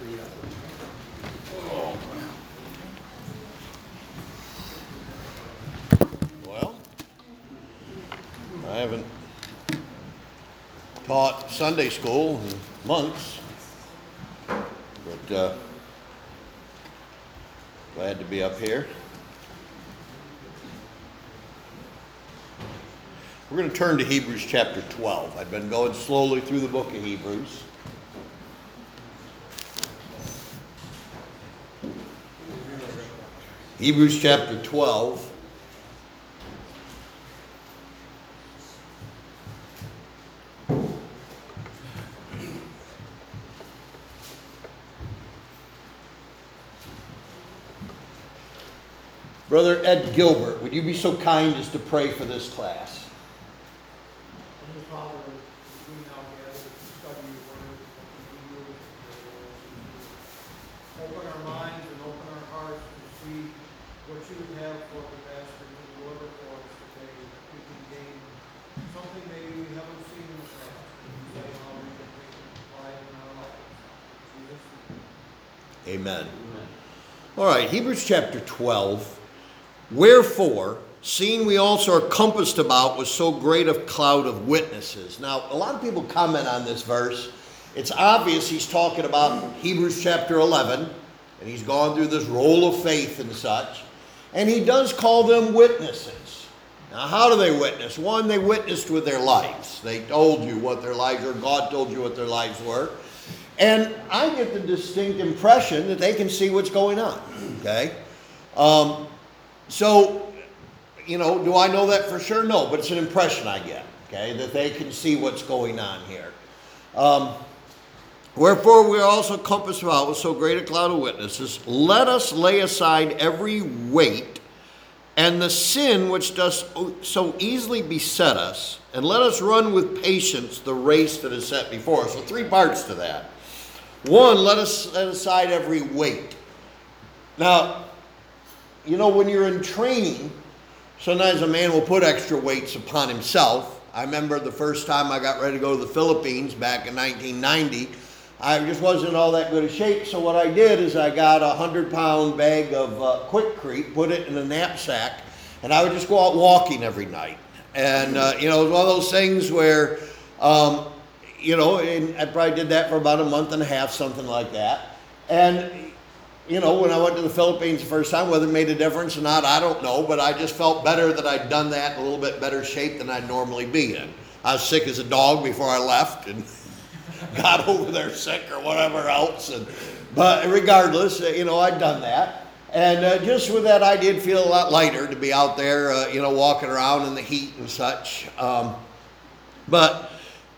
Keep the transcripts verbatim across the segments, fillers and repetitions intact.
Well, I haven't taught Sunday school in months, but uh, glad to be up here. We're going to turn to Hebrews chapter twelve. I've been going slowly through the book of Hebrews. Hebrews chapter twelve. Brother Ed Gilbert, would you be so kind as to pray for this class? Heavenly Father, as we now gather to study your word, open our minds and open our hearts to see what you have for the pastor to deliver for us today, that we can gain something maybe we haven't seen in the past, and say how we can take it and apply it in our lives. In Jesus' name. Amen. Amen. All right, Hebrews chapter twelve. Wherefore, seeing we also are compassed about with so great a cloud of witnesses. Now, a lot of people comment on this verse. It's obvious he's talking about Hebrews chapter eleven, and he's gone through this roll of faith and such, and he does call them witnesses. Now, how do they witness? One, they witnessed with their lives. They told you what their lives were. God told you what their lives were. And I get the distinct impression that they can see what's going on, okay? Um... So, you know, do I know that for sure? No, but it's an impression I get, okay, that they can see what's going on here. Um, Wherefore we are also compassed about with so great a cloud of witnesses. Let us lay aside every weight and the sin which does so easily beset us, and let us run with patience the race that is set before us. So three parts to that. One, let us set aside every weight. Now, you know, when you're in training, sometimes a man will put extra weights upon himself. I remember the first time I got ready to go to the Philippines back in nineteen ninety, I just wasn't all that good a shape. So what I did is I got a hundred pound bag of uh, Quikrete, put it in a knapsack, and I would just go out walking every night. And, uh, you know, it was one of those things where, um, you know, and I probably did that for about a month and a half, something like that. And you know, when I went to the Philippines the first time, whether it made a difference or not, I don't know, but I just felt better that I'd done that in a little bit better shape than I'd normally be in. I was sick as a dog before I left and got over there sick or whatever else. And, but regardless, you know, I'd done that. And uh, just with that, I did feel a lot lighter to be out there, uh, you know, walking around in the heat and such. Um, but...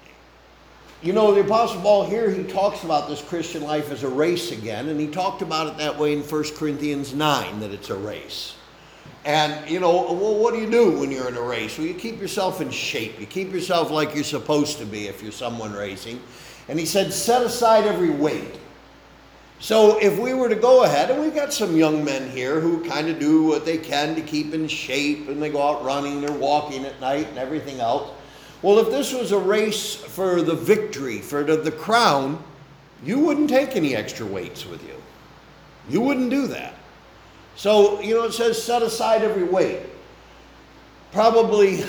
You know, the Apostle Paul here, he talks about this Christian life as a race again, and he talked about it that way in First Corinthians nine, that it's a race. And, you know, well, what do you do when you're in a race? Well, you keep yourself in shape. You keep yourself like you're supposed to be if you're someone racing. And he said, set aside every weight. So if we were to go ahead, and we've got some young men here who kind of do what they can to keep in shape, and they go out running, they're walking at night and everything else. Well, if this was a race for the victory, for the, the crown, you wouldn't take any extra weights with you. You wouldn't do that. So, you know, it says set aside every weight. Probably,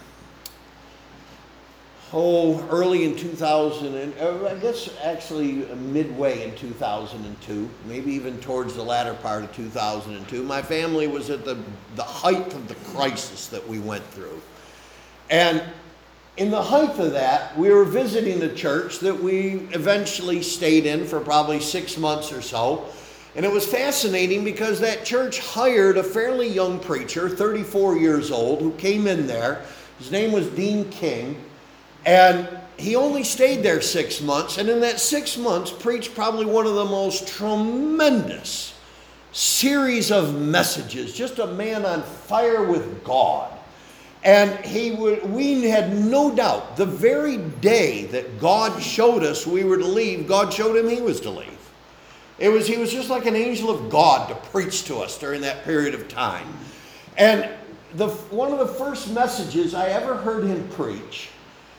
oh, early in two thousand, and I guess actually midway in two thousand two, maybe even towards the latter part of two thousand two, my family was at the, the height of the crisis that we went through. And in the height of that, we were visiting the church that we eventually stayed in for probably six months or so. And it was fascinating because that church hired a fairly young preacher, thirty-four years old, who came in there. His name was Dean King. And he only stayed there six months. And in that six months, preached probably one of the most tremendous series of messages. Just a man on fire with God. And he would, we had no doubt, the very day that God showed us we were to leave, God showed him he was to leave. It was, he was just like an angel of God to preach to us during that period of time. And the, one of the first messages I ever heard him preach,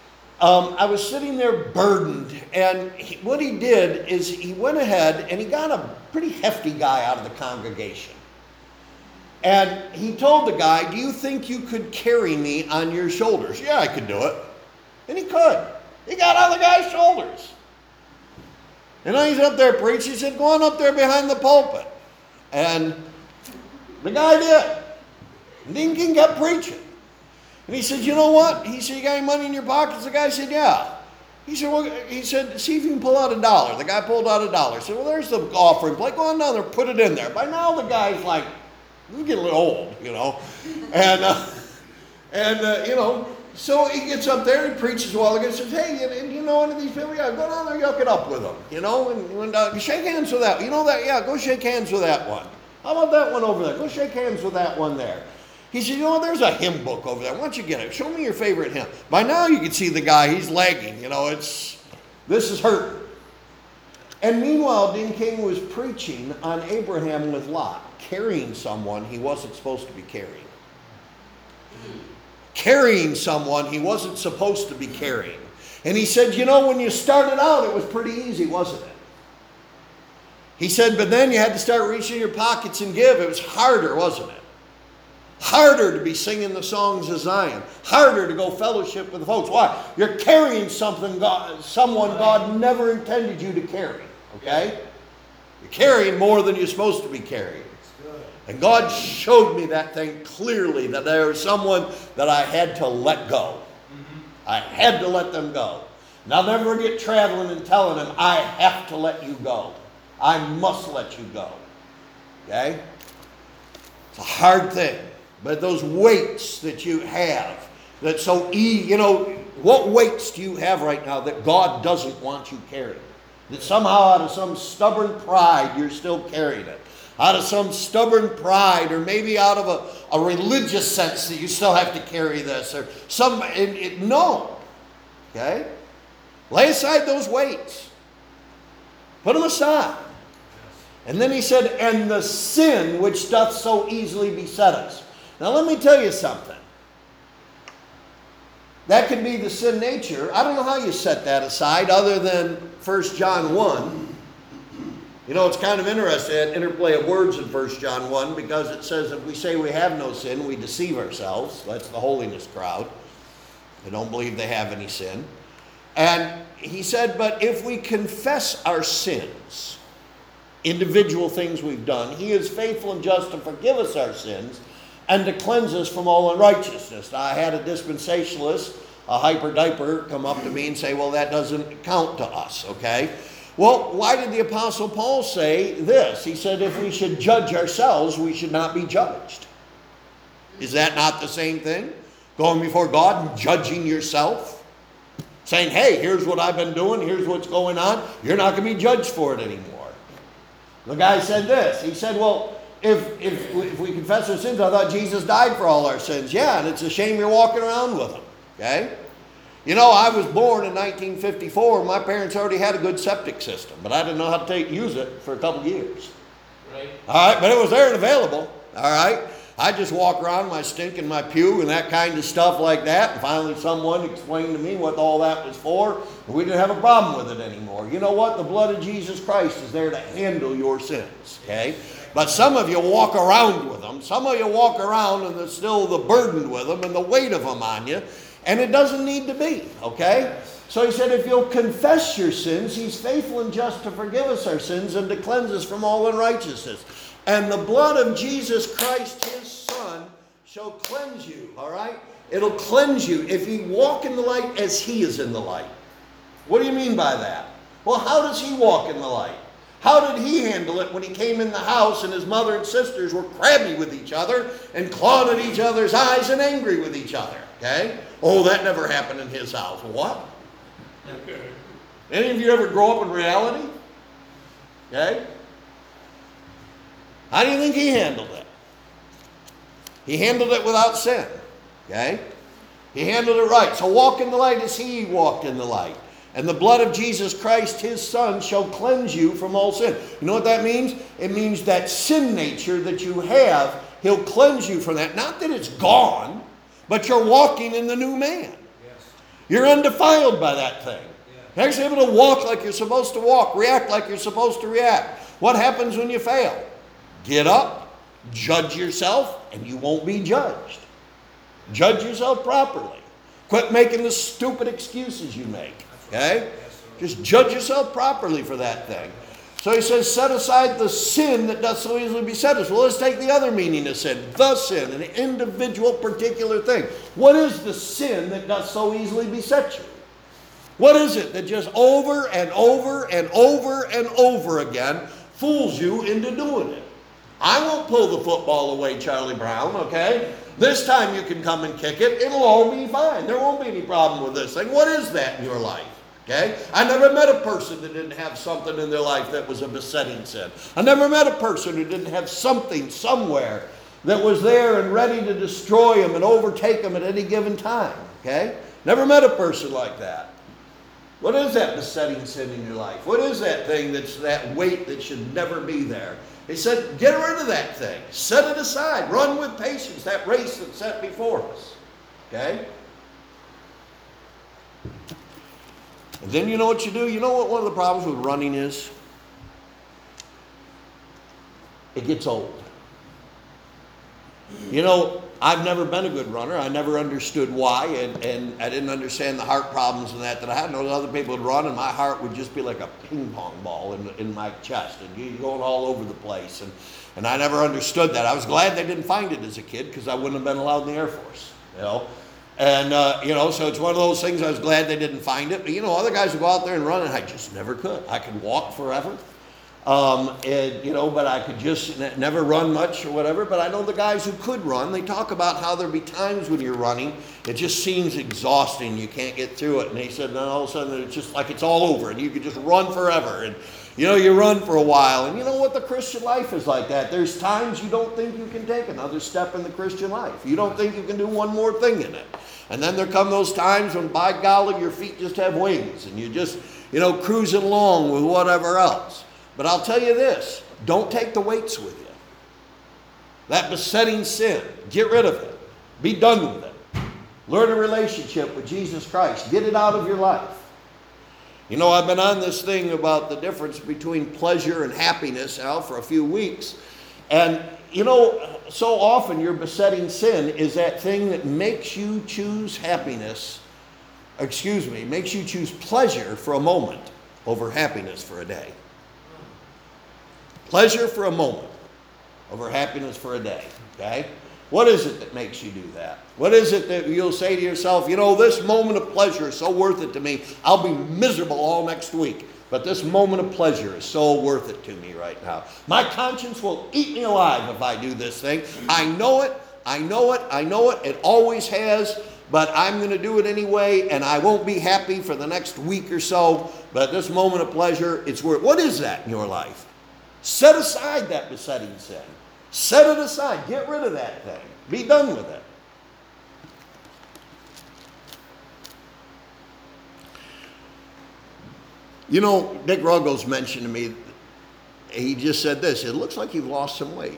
um, I was sitting there burdened, and he, what he did is he went ahead and he got a pretty hefty guy out of the congregation. And he told the guy, do you think you could carry me on your shoulders? Yeah, I could do it. And he could. He got on the guy's shoulders. And then he's up there preaching. He said, go on up there behind the pulpit. And the guy did. And Deacon kept preaching. And he said, you know what? He said, you got any money in your pockets? The guy said, yeah. He said, well, he said, see if you can pull out a dollar. The guy pulled out a dollar. He said, well, there's the offering plate. Go on down there, put it in there. By now the guy's like, he's getting a little old, you know. And, uh, and uh, you know, so he gets up there and preaches a while ago and says, hey, you, you know any of these people? Yeah, go down there, yuck it up with them, you know, and, and uh, shake hands with that. You know that? Yeah, go shake hands with that one. How about that one over there? Go shake hands with that one there. He said, you know, there's a hymn book over there. Why don't you get it? Show me your favorite hymn. By now you can see the guy, he's lagging, you know, it's, this is hurting. And meanwhile, Dean King was preaching on Abraham with Lot, carrying someone he wasn't supposed to be carrying. Carrying someone he wasn't supposed to be carrying. And he said, you know, when you started out, it was pretty easy, wasn't it? He said, but then you had to start reaching your pockets and give. It was harder, wasn't it? Harder to be singing the songs of Zion. Harder to go fellowship with the folks. Why? You're carrying something God, someone God never intended you to carry. Okay? You're carrying more than you're supposed to be carrying. And God showed me that thing clearly, that there was someone that I had to let go. Mm-hmm. I had to let them go. And I'll never get traveling and telling them, I have to let you go. I must let you go. Okay? It's a hard thing. But those weights that you have, that so easy, you know, what weights do you have right now that God doesn't want you carrying? That somehow out of some stubborn pride, you're still carrying it. Out of some stubborn pride, or maybe out of a, a religious sense that you still have to carry this, or some, it, it, no. Okay? Lay aside those weights. Put them aside. And then he said, and the sin which doth so easily beset us. Now let me tell you something. That could be the sin nature. I don't know how you set that aside other than First John one. You know, it's kind of interesting, that interplay of words in First John one, because it says if we say we have no sin, we deceive ourselves. That's the holiness crowd. They don't believe they have any sin. And he said, but if we confess our sins, individual things we've done, he is faithful and just to forgive us our sins and to cleanse us from all unrighteousness. Now, I had a dispensationalist, a hyper-diaper, come up to me and say, well, that doesn't count to us, okay? Well, why did the Apostle Paul say this? He said, if we should judge ourselves, we should not be judged. Is that not the same thing? Going before God and judging yourself? Saying, hey, here's what I've been doing, here's what's going on. You're not going to be judged for it anymore. The guy said this. He said, well, if, if, if we confess our sins, I thought Jesus died for all our sins. Yeah, and it's a shame you're walking around with them. Okay? You know, I was born in nineteen fifty-four. My parents already had a good septic system, but I didn't know how to take, use it for a couple years. Right. All right, but it was there and available. All right. I just walk around my stink in my pew and that kind of stuff like that. And finally someone explained to me what all that was for. And we didn't have a problem with it anymore. You know what? The blood of Jesus Christ is there to handle your sins. Okay? But some of you walk around with them. Some of you walk around and there's still the burden with them and the weight of them on you. And it doesn't need to be. Okay? So he said, if you'll confess your sins, he's faithful and just to forgive us our sins and to cleanse us from all unrighteousness. And the blood of Jesus Christ, his Son, shall cleanse you, all right? It'll cleanse you if you walk in the light as he is in the light. What do you mean by that? Well, how does he walk in the light? How did he handle it when he came in the house and his mother and sisters were crabby with each other and clawed at each other's eyes and angry with each other, okay? Oh, that never happened in his house. What? Any of you ever grow up in reality? Okay? How do you think he handled it? He handled it without sin. Okay? He handled it right. So walk in the light as he walked in the light. And the blood of Jesus Christ, his Son, shall cleanse you from all sin. You know what that means? It means that sin nature that you have, he'll cleanse you from that. Not that it's gone, but you're walking in the new man. Yes. You're undefiled by that thing. You're actually able to walk like you're supposed to walk, react like you're supposed to react. What happens when you fail? Get up, judge yourself, and you won't be judged. Judge yourself properly. Quit making the stupid excuses you make. Okay? Just judge yourself properly for that thing. So he says, set aside the sin that doth so easily beset us. Well, let's take the other meaning of sin. The sin, an individual particular thing. What is the sin that doth so easily beset you? What is it that just over and over and over and over again fools you into doing it? I won't pull the football away, Charlie Brown, okay? This time you can come and kick it. It'll all be fine. There won't be any problem with this thing. What is that in your life? Okay? I never met a person that didn't have something in their life that was a besetting sin. I never met a person who didn't have something somewhere that was there and ready to destroy them and overtake them at any given time. Okay? Never met a person like that. What is that besetting sin in your life? What is that thing that's that weight that should never be there? He said, get rid of that thing. Set it aside. Run with patience that race that's set before us. Okay? And then you know what you do? You know what one of the problems with running is? It gets old. You know, I've never been a good runner. I never understood why, and, and I didn't understand the heart problems and that that I had. And those other people would run, and my heart would just be like a ping pong ball in, in my chest, and you're going all over the place. And, and I never understood that. I was glad they didn't find it as a kid, because I wouldn't have been allowed in the Air Force, you know. And, uh, you know, so it's one of those things. I was glad they didn't find it. But, you know, other guys would go out there and run, and I just never could. I could walk forever. Um, and, you know, but I could just n- never run much or whatever. But I know the guys who could run, they talk about how there'll be times when you're running, it just seems exhausting. You can't get through it. And they said, then all of a sudden it's just like it's all over and you could just run forever. And, you know, you run for a while. And you know what? The Christian life is like that. There's times you don't think you can take another step in the Christian life. You don't think you can do one more thing in it. And then there come those times when, by golly, your feet just have wings and you just, you know, cruising along with whatever else. But I'll tell you this, don't take the weights with you. That besetting sin, get rid of it. Be done with it. Learn a relationship with Jesus Christ. Get it out of your life. You know, I've been on this thing about the difference between pleasure and happiness now for a few weeks. And, you know, so often your besetting sin is that thing that makes you choose happiness, excuse me, makes you choose pleasure for a moment over happiness for a day. Pleasure for a moment over happiness for a day, okay? What is it that makes you do that? What is it that you'll say to yourself, you know, this moment of pleasure is so worth it to me, I'll be miserable all next week, but this moment of pleasure is so worth it to me right now. My conscience will eat me alive if I do this thing. I know it, I know it, I know it, it always has, but I'm going to do it anyway, and I won't be happy for the next week or so, but this moment of pleasure, it's worth it. What is that in your life? Set aside that besetting sin. Set it aside. Get rid of that thing. Be done with it. You know, Dick Ruggles mentioned to me, he just said this, it looks like you've lost some weight.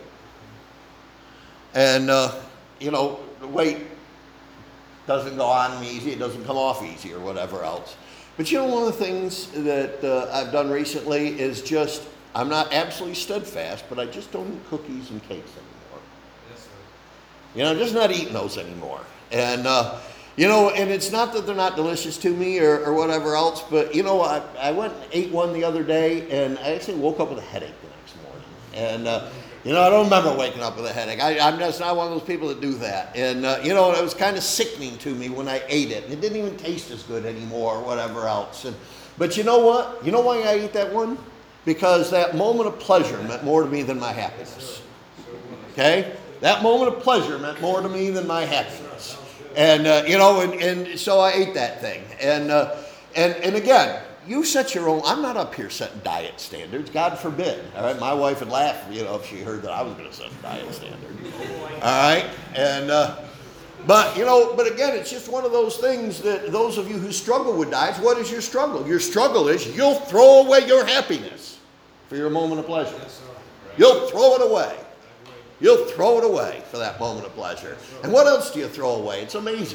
And, uh, you know, the weight doesn't go on easy, it doesn't come off easy or whatever else. But you know, one of the things that uh, I've done recently is just, I'm not absolutely steadfast, but I just don't eat cookies and cakes anymore. Yes, sir. You know, I'm just not eating those anymore. And, uh, you know, and it's not that they're not delicious to me or, or whatever else, but, you know, I, I went and ate one the other day, and I actually woke up with a headache the next morning. And, uh, you know, I don't remember waking up with a headache. I, I'm just not one of those people that do that. And, uh, you know, it was kind of sickening to me when I ate it. It didn't even taste as good anymore or whatever else. And, but you know what? You know why I ate that one? Because that moment of pleasure meant more to me than my happiness. Okay? That moment of pleasure meant more to me than my happiness. And, uh, you know, and, and so I ate that thing. And, uh, and, and again, you set your own, I'm not up here setting diet standards, God forbid. All right? My wife would laugh, you know, if she heard that I was going to set a diet standard. All right? And, uh, but, you know, but again, it's just one of those things that those of you who struggle with diets, what is your struggle? Your struggle is you'll throw away your happiness for your moment of pleasure. You'll throw it away. You'll throw it away for that moment of pleasure. And what else do you throw away? It's amazing.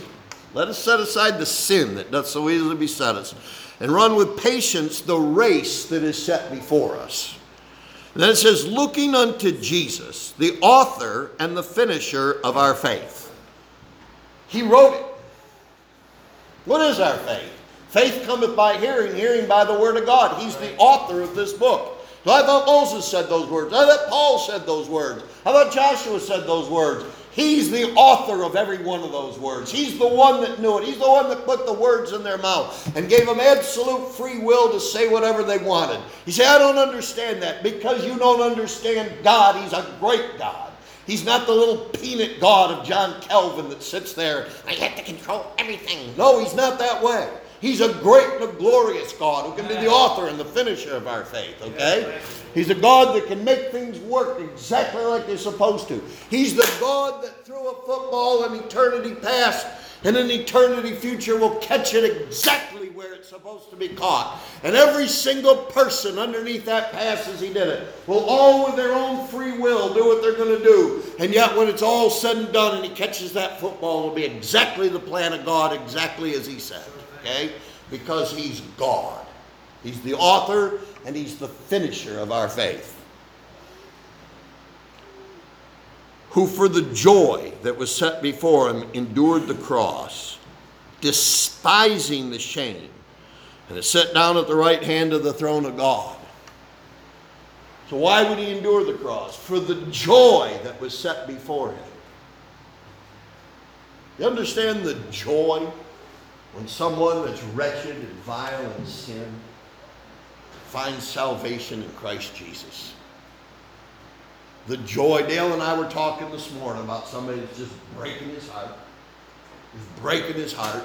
Let us set aside the sin that doth so easily beset us, and run with patience the race that is set before us. And then it says, looking unto Jesus, the author and the finisher of our faith. He wrote it. What is our faith? Faith cometh by hearing, hearing by the word of God. He's the author of this book. So I thought Moses said those words. I thought Paul said those words. I thought Joshua said those words. He's the author of every one of those words. He's the one that knew it. He's the one that put the words in their mouth and gave them absolute free will to say whatever they wanted. You say, I don't understand that. Because you don't understand God. He's a great God. He's not the little peanut God of John Calvin that sits there. I have to control everything. No, he's not that way. He's a great and a glorious God who can be the author and the finisher of our faith, okay? He's a God that can make things work exactly like they're supposed to. He's the God that threw a football in eternity past and in eternity future will catch it exactly where it's supposed to be caught. And every single person underneath that pass as he did it will all with their own free will do what they're going to do. And yet when it's all said and done and he catches that football, it'll be exactly the plan of God, exactly as he said. Okay? Because he's God. He's the author and he's the finisher of our faith. Who for the joy that was set before him endured the cross, despising the shame, and is set down at the right hand of the throne of God. So why would he endure the cross? For the joy that was set before him. You understand the joy? When someone that's wretched and vile in sin finds salvation in Christ Jesus. The joy, Dale and I were talking this morning about somebody that's just breaking his heart. He's breaking his heart.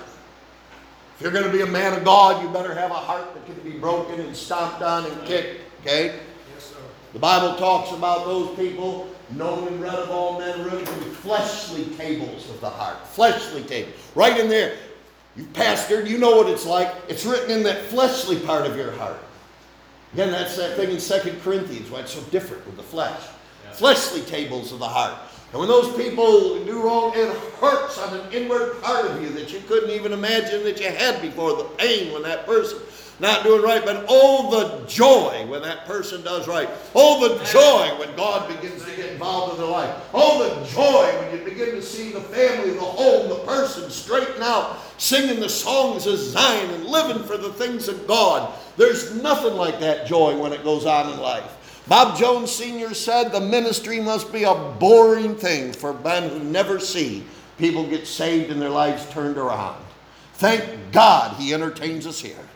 If you're going to be a man of God, you better have a heart that can be broken and stomped on and kicked, okay? Yes, sir. The Bible talks about those people, known and read of all men, really from fleshly tables of the heart. Fleshly tables. Right in there. You pastored, you know what it's like. It's written in that fleshly part of your heart. Again, that's that thing in Second Corinthians, why it's so different with the flesh. Yeah. Fleshly tables of the heart. And when those people do wrong, it hurts on an inward part of you that you couldn't even imagine that you had before. The pain when that person not doing right. But oh, the joy when that person does right. Oh, the joy when God begins to get involved in their life. Oh, the joy when you begin to see the family, the home, the person straighten out, singing the songs of Zion and living for the things of God. There's nothing like that joy when it goes on in life. Bob Jones Senior said the ministry must be a boring thing for men who never see people get saved and their lives turned around. Thank God he entertains us here.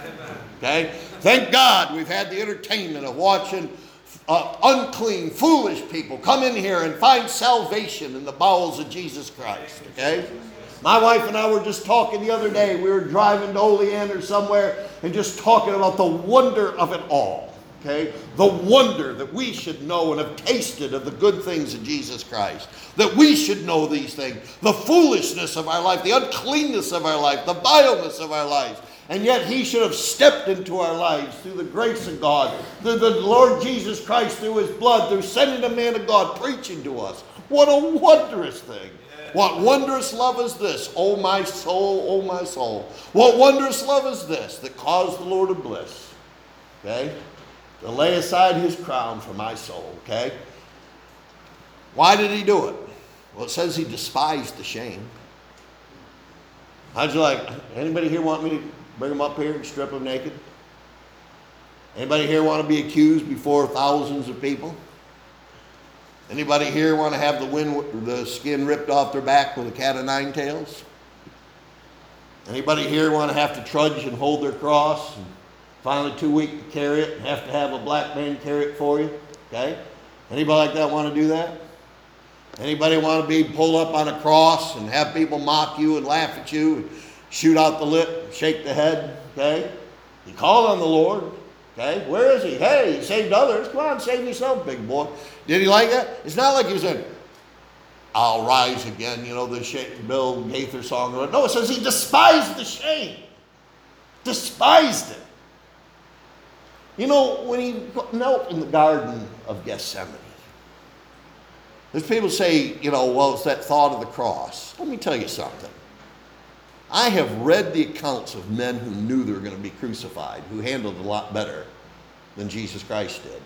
Okay? Thank God we've had the entertainment of watching uh, unclean, foolish people come in here and find salvation in the bowels of Jesus Christ. Okay? My wife and I were just talking the other day. We were driving to Olean or somewhere and just talking about the wonder of it all. Okay? The wonder that we should know and have tasted of the good things of Jesus Christ. That we should know these things. The foolishness of our life, the uncleanness of our life, the vileness of our lives. And yet he should have stepped into our lives through the grace of God, through the Lord Jesus Christ, through his blood, through sending a man of God preaching to us. What a wondrous thing. What wondrous love is this, O my soul, O my soul. What wondrous love is this that caused the Lord of bliss, okay, to lay aside his crown for my soul, okay? Why did he do it? Well, it says he despised the shame. How'd you like, anybody here want me to bring him up here and strip him naked? Anybody here want to be accused before thousands of people? Anybody here want to have the, wind, the skin ripped off their back with a cat of nine tails? Anybody here want to have to trudge and hold their cross and finally too weak to carry it and have to have a black man carry it for you? Okay? Anybody like that want to do that? Anybody want to be pulled up on a cross and have people mock you and laugh at you and shoot out the lip, shake the head? Okay? You call on the Lord. Okay? Where is he? Hey, he saved others. Come on, save yourself, big boy. Did he like that? It's not like he said, I'll rise again, you know, the Bill Gaither song. No, it says he despised the shame. Despised it. You know, when he knelt in the Garden of Gethsemane, there's people say, you know, well, it's that thought of the cross. Let me tell you something. I have read the accounts of men who knew they were going to be crucified, who handled it a lot better than Jesus Christ did.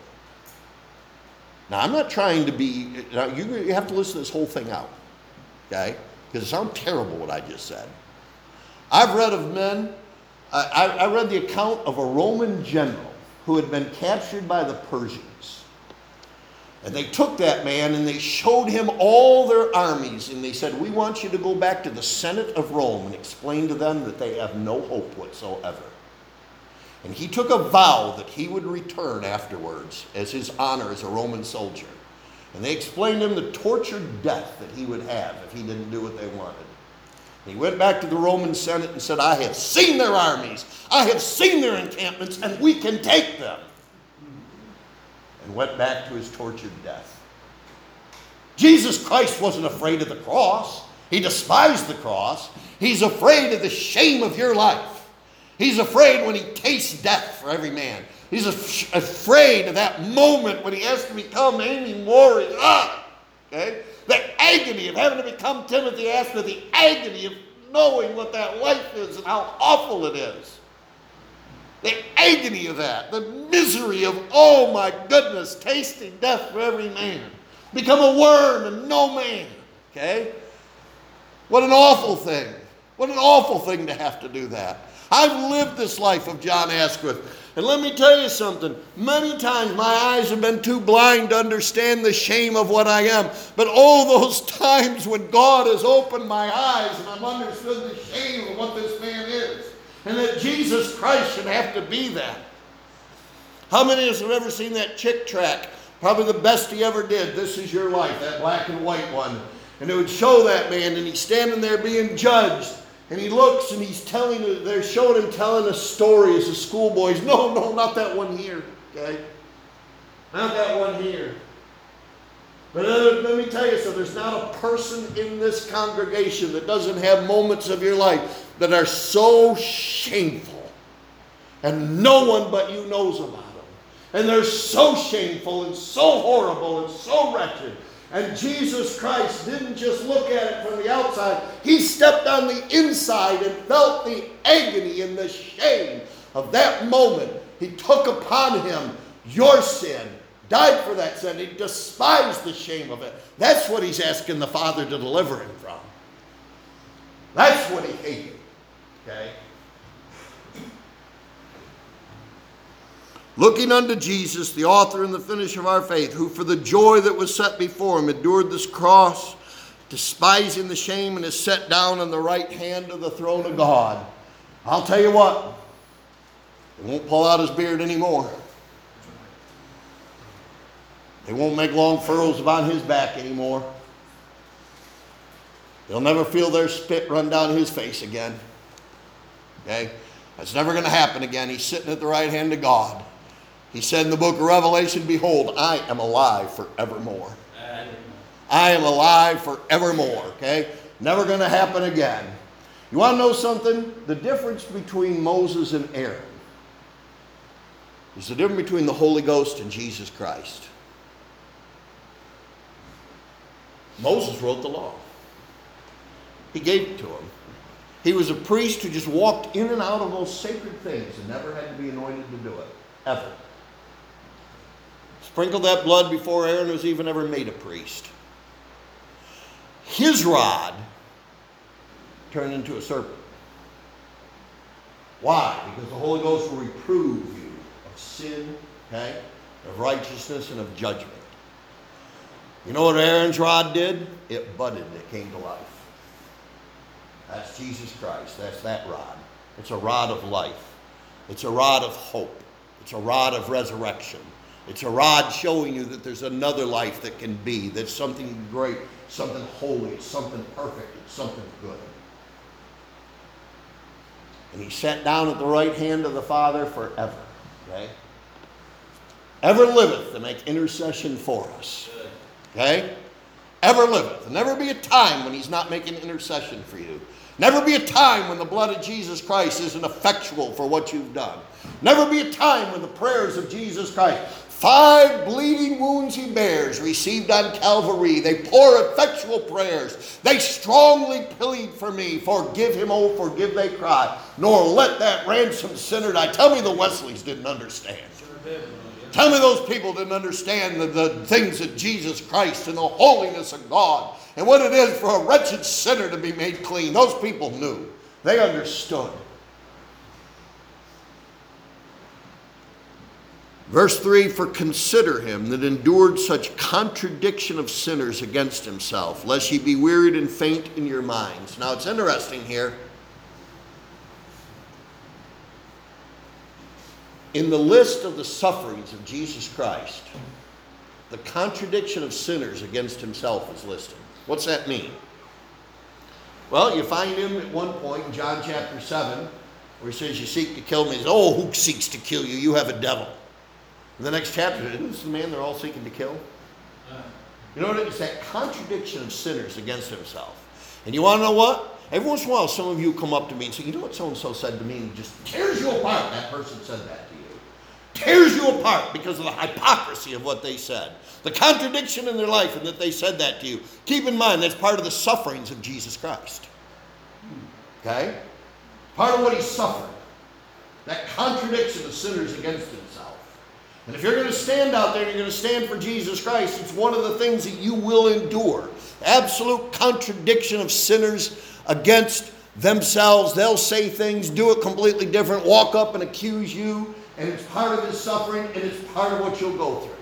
Now, I'm not trying to be, now you, you have to listen to this whole thing out, okay? Because it sounds terrible what I just said. I've read of men, I, I read the account of a Roman general who had been captured by the Persians. And they took that man and they showed him all their armies, and they said, we want you to go back to the Senate of Rome and explain to them that they have no hope whatsoever. And he took a vow that he would return afterwards as his honor as a Roman soldier. And they explained to him the tortured death that he would have if he didn't do what they wanted. And he went back to the Roman Senate and said, I have seen their armies, I have seen their encampments, and we can take them. And went back to his tortured death. Jesus Christ wasn't afraid of the cross. He despised the cross. He's afraid of the shame of your life. He's afraid when he tastes death for every man. He's af- afraid of that moment when he has to become Amy Morris. Ah! Okay? The agony of having to become Timothy Aspler, the agony of knowing what that life is and how awful it is. The agony of that, the misery of, oh my goodness, tasting death for every man. Become a worm and no man. Okay? What an awful thing. What an awful thing to have to do that. I've lived this life of John Asquith. And let me tell you something. Many times my eyes have been too blind to understand the shame of what I am. But all those times when God has opened my eyes and I've understood the shame of what this man is. And that Jesus Christ should have to be that. How many of us have ever seen that Chick tract? Probably the best he ever did. This Is Your Life, that black and white one. And it would show that man and he's standing there being judged. And he looks and he's telling, they're showing him telling a story as a schoolboy. He's, no, no, not that one here, okay? Not that one here. But uh, let me tell you something, there's not a person in this congregation that doesn't have moments of your life that are so shameful. And no one but you knows about them. And they're so shameful and so horrible and so wretched. And Jesus Christ didn't just look at it from the outside. He stepped on the inside and felt the agony and the shame of that moment. He took upon him your sin, died for that sin. He despised the shame of it. That's what he's asking the Father to deliver him from. That's what he hated. Okay? Looking unto Jesus, the author and the finisher of our faith, who for the joy that was set before him endured this cross, despising the shame, and is set down on the right hand of the throne of God. I'll tell you what, they won't pull out his beard anymore. They won't make long furrows upon his back anymore. They'll never feel their spit run down his face again. Okay? That's never going to happen again. He's sitting at the right hand of God. He said in the book of Revelation, behold, I am alive forevermore. I am alive forevermore, okay? Never going to happen again. You want to know something? The difference between Moses and Aaron is the difference between the Holy Ghost and Jesus Christ. Moses wrote the law. He gave it to him. He was a priest who just walked in and out of those sacred things and never had to be anointed to do it, ever. Sprinkled that blood before Aaron was even ever made a priest. His rod turned into a serpent. Why? Because the Holy Ghost will reprove you of sin, okay, of righteousness, and of judgment. You know what Aaron's rod did? It budded, it came to life. That's Jesus Christ. That's that rod. It's a rod of life. It's a rod of hope. It's a rod of resurrection. It's a rod showing you that there's another life that can be. There's something great, something holy, something perfect, something good. And he sat down at the right hand of the Father forever. Okay? Ever liveth to make intercession for us. Okay? Ever liveth. There'll never be a time when he's not making intercession for you. Never be a time when the blood of Jesus Christ isn't effectual for what you've done. Never be a time when the prayers of Jesus Christ Five bleeding wounds he bears, received on Calvary. They pour effectual prayers. They strongly plead for me. Forgive him, oh, forgive, they cry. Nor let that ransomed sinner die. Tell me the Wesleys didn't understand. Tell me those people didn't understand the, the things of Jesus Christ and the holiness of God and what it is for a wretched sinner to be made clean. Those people knew. They understood. Verse three, for consider him that endured such contradiction of sinners against himself, lest ye be wearied and faint in your minds. Now it's interesting here. In the list of the sufferings of Jesus Christ, the contradiction of sinners against himself is listed. What's that mean? Well, you find him at one point in John chapter seven, where he says, you seek to kill me. He says, oh, who seeks to kill you? You have a devil. In the next chapter, isn't this the man they're all seeking to kill? You know what it is? That contradiction of sinners against himself. And you want to know what? Every once in a while, some of you come up to me and say, you know what so-and-so said to me? And just tears you apart. That person said that to you. Tears you apart because of the hypocrisy of what they said. The contradiction in their life and that they said that to you. Keep in mind, that's part of the sufferings of Jesus Christ. Okay? Part of what he suffered. That contradiction of sinners against himself. And if you're going to stand out there and you're going to stand for Jesus Christ, it's one of the things that you will endure. Absolute contradiction of sinners against themselves. They'll say things, do it completely different, walk up and accuse you, and it's part of his suffering, and it's part of what you'll go through.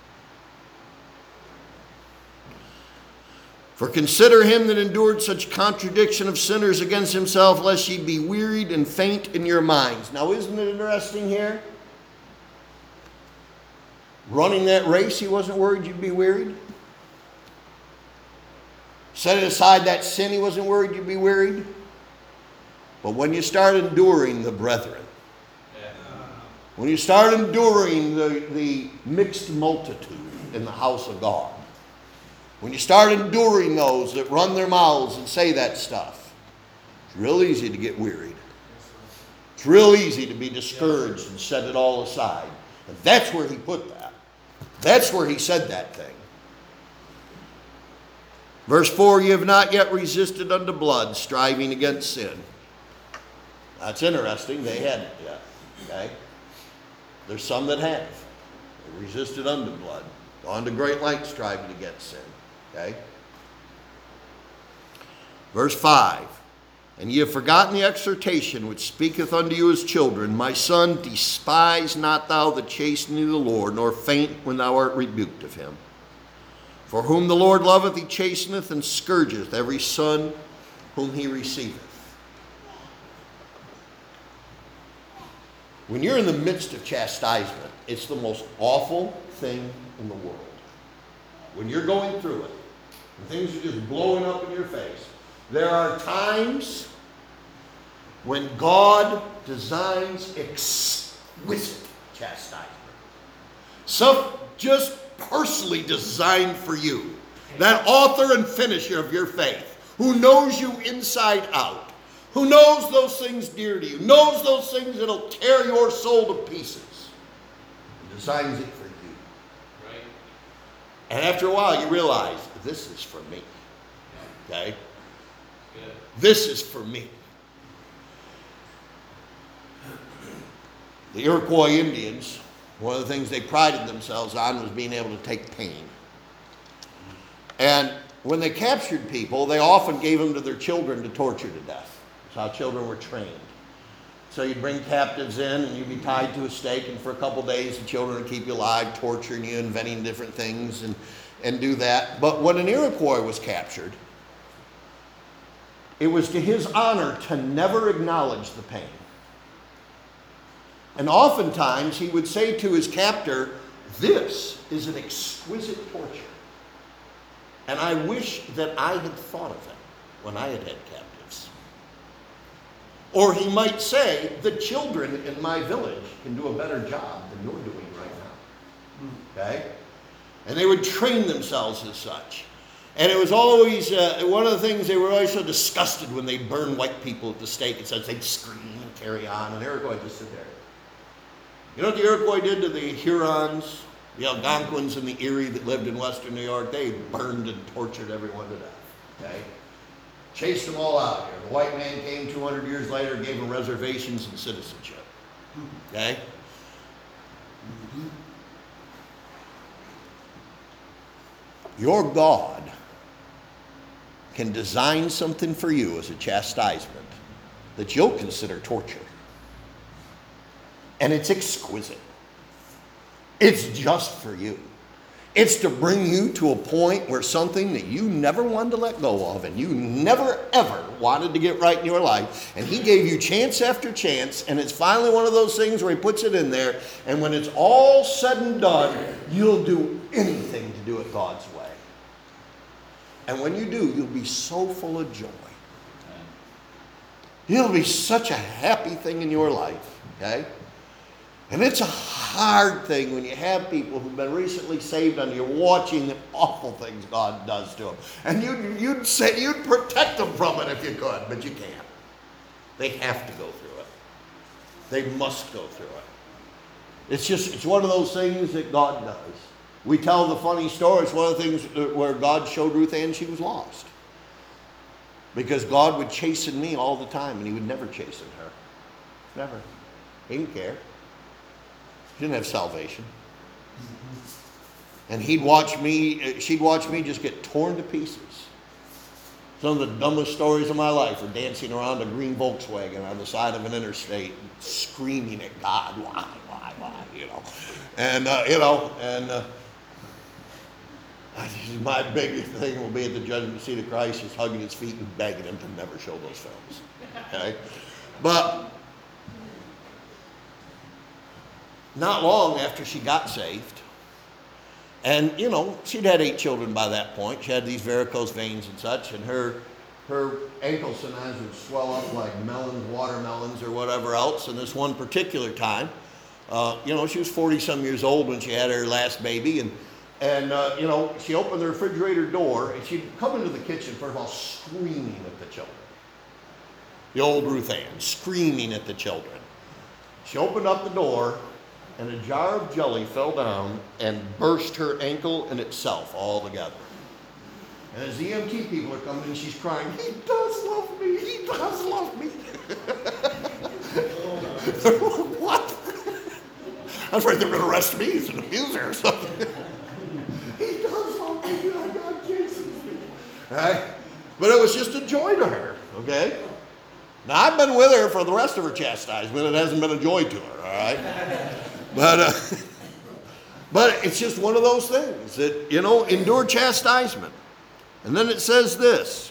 For consider him that endured such contradiction of sinners against himself, lest ye be wearied and faint in your minds. Now, isn't it interesting here? Running that race, he wasn't worried you'd be wearied. Setting aside that sin, he wasn't worried you'd be wearied. But when you start enduring the brethren, when you start enduring the, the mixed multitude in the house of God, when you start enduring those that run their mouths and say that stuff, it's real easy to get wearied. It's real easy to be discouraged and set it all aside. And that's where he put that. That's where he said that thing. Verse four, you have not yet resisted unto blood, striving against sin. That's interesting. They hadn't yet. Okay? There's some that have. They resisted unto blood. Gone to great lengths striving against sin. Okay? Verse five, and ye have forgotten the exhortation which speaketh unto you as children. My son, despise not thou the chastening of the Lord, nor faint when thou art rebuked of him. For whom the Lord loveth, he chasteneth and scourgeth every son whom he receiveth. When you're in the midst of chastisement, it's the most awful thing in the world. When you're going through it, and things are just blowing up in your face, there are times when God designs exquisite chastisement. Some just personally designed for you. That author and finisher of your faith, who knows you inside out, who knows those things dear to you, knows those things that'll tear your soul to pieces, designs it for you. Right. And after a while you realize, this is for me. Okay? Good. This is for me. The Iroquois Indians, one of the things they prided themselves on was being able to take pain. And when they captured people, they often gave them to their children to torture to death. That's how children were trained. So you'd bring captives in and you'd be tied to a stake, and for a couple days the children would keep you alive, torturing you, inventing different things and, and do that. But when an Iroquois was captured, it was to his honor to never acknowledge the pain. And oftentimes he would say to his captor, this is an exquisite torture. And I wish that I had thought of it when I had had captives. Or he might say, the children in my village can do a better job than you're doing right now. Okay? And they would train themselves as such. And it was always, uh, one of the things, they were always so disgusted when they burned white people at the stake. And such, they'd scream and carry on, and the Iroquois would just sit there. You know what the Iroquois did to the Hurons The Algonquins and the Erie that lived in western New York, they burned and tortured everyone to death. Okay? Chased them all out here. The white man came two hundred years later, gave them reservations and citizenship. Okay? Your God can design something for you as a chastisement that you'll consider torture. And it's exquisite. It's just for you. It's to bring you to a point where something that you never wanted to let go of and you never ever wanted to get right in your life, and he gave you chance after chance, and it's finally one of those things where he puts it in there, and when it's all said and done, you'll do anything to do it God's way. And when you do, you'll be so full of joy. It'll be such a happy thing in your life, okay? And it's a hard thing when you have people who've been recently saved and you're watching the awful things God does to them. And you'd, you'd say you'd protect them from it if you could, but you can't. They have to go through it. They must go through it. It's just, it's one of those things that God does. We tell the funny story. It's one of the things where God showed Ruth Ann she was lost. Because God would chasten me all the time, and he would never chasten her. Never. He didn't care. She didn't have salvation. And he'd watch me, she'd watch me just get torn to pieces. Some of the dumbest stories of my life are dancing around a green Volkswagen on the side of an interstate, screaming at God, why, why, why, you know. And, uh, you know, and uh, my big thing will be at the judgment seat of Christ is hugging his feet and begging him to never show those films. Okay? But not long after she got saved, and, you know, she'd had eight children by that point. She had these varicose veins and such, and her her ankles sometimes would swell up like melons, watermelons, or whatever else. And this one particular time, uh, you know, she was forty-some years old when she had her last baby, and, and uh, you know, she opened the refrigerator door, and she'd come into the kitchen, first of all, screaming at the children. The old Ruth Ann, screaming at the children. She opened up the door, and a jar of jelly fell down and burst her ankle and itself all together. And as the E M T people are coming in, she's crying, he does love me, he does love me. What? I was afraid they were going to arrest me as an abuser or something. He does love me, oh God, Jesus. Right? But it was just a joy to her, okay? Now, I've been with her for the rest of her chastisement. It hasn't been a joy to her, all right? But, uh, but it's just one of those things that, you know, endure chastisement. And then it says this.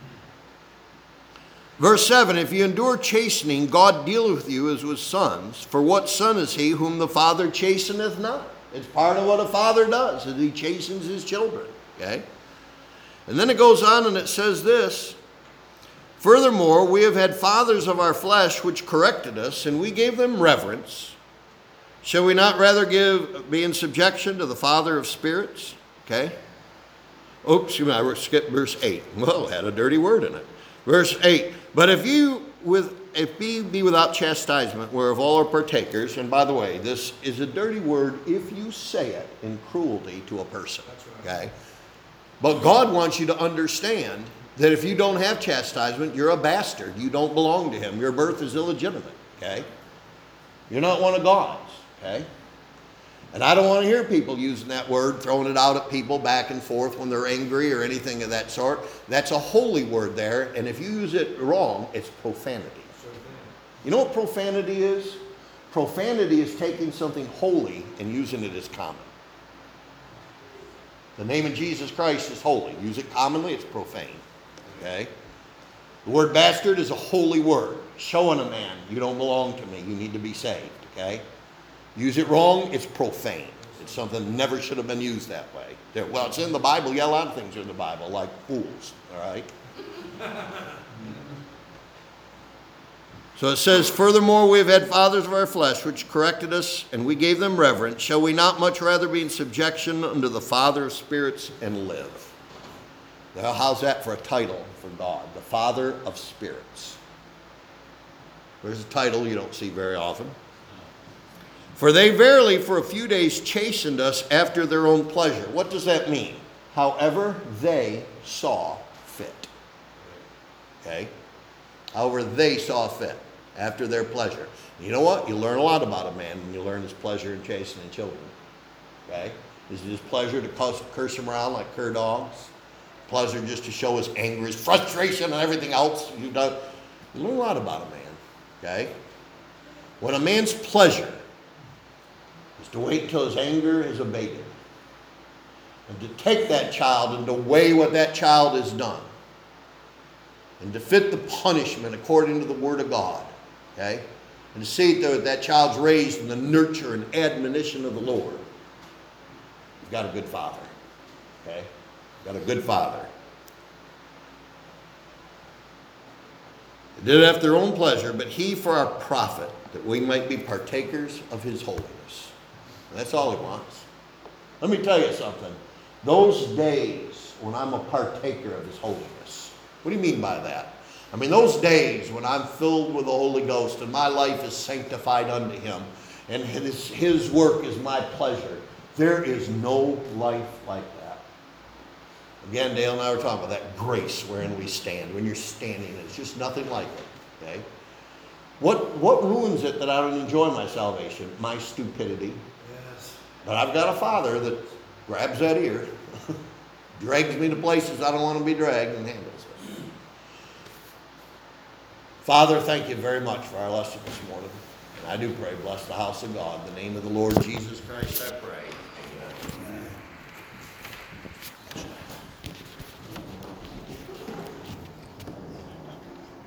Verse seven, if you endure chastening, God dealeth with you as with sons. For what son is he whom the Father chasteneth not? It's part of what a father does, is he chastens his children. Okay? And then it goes on and it says this. Furthermore, we have had fathers of our flesh which corrected us, and we gave them reverence. Shall we not rather give, be in subjection to the Father of spirits? Okay. Oops, I skipped verse eight. Well, it had a dirty word in it. Verse eight. But if you with if ye be without chastisement, whereof all are partakers, and by the way, this is a dirty word if you say it in cruelty to a person. Okay. But God wants you to understand that if you don't have chastisement, you're a bastard. You don't belong to him. Your birth is illegitimate. Okay. You're not one of God's. Okay? And I don't want to hear people using that word, throwing it out at people back and forth when they're angry or anything of that sort. That's a holy word there, and if you use it wrong, it's profanity. You know what profanity is? Profanity is taking something holy and using it as common. The name of Jesus Christ is holy. Use it commonly, it's profane. Okay? The word bastard is a holy word, showing a man, you don't belong to me, you need to be saved. Okay? Use it wrong, it's profane. It's something that never should have been used that way. There, well, it's in the Bible. Yeah, a lot of things are in the Bible, like fools, all right? So it says, furthermore, we have had fathers of our flesh, which corrected us, and we gave them reverence. Shall we not much rather be in subjection unto the Father of spirits and live? Now, how's that for a title for God? The Father of spirits. There's a title you don't see very often. For they verily for a few days chastened us after their own pleasure. What does that mean? However they saw fit. Okay? However they saw fit, after their pleasure. You know what? You learn a lot about a man when you learn his pleasure in chastening children. Okay? Is it his pleasure to curse, curse him around like cur dogs? Pleasure just to show his anger, his frustration, and everything else you've done? You learn a lot about a man. Okay? When a man's pleasure is to wait until his anger is abated, and to take that child and to weigh what that child has done, and to fit the punishment according to the Word of God, okay? And to see that that child's raised in the nurture and admonition of the Lord. You've got a good father, okay? You've got a good father. They did it after their own pleasure, but he for our profit, that we might be partakers of his holiness. And that's all he wants. Let me tell you something. Those days when I'm a partaker of his holiness, what do you mean by that? I mean, those days when I'm filled with the Holy Ghost and my life is sanctified unto him and his, his work is my pleasure, there is no life like that. Again, Dale and I were talking about that grace wherein we stand. When you're standing, it's just nothing like it. Okay? What, what ruins it that I don't enjoy my salvation? My stupidity. Yes. But I've got a father that grabs that ear, drags me to places I don't want to be dragged, and handles it. Father, thank you very much for our lesson this morning. And I do pray, bless the house of God. In the name of the Lord Jesus Christ, I pray. Amen.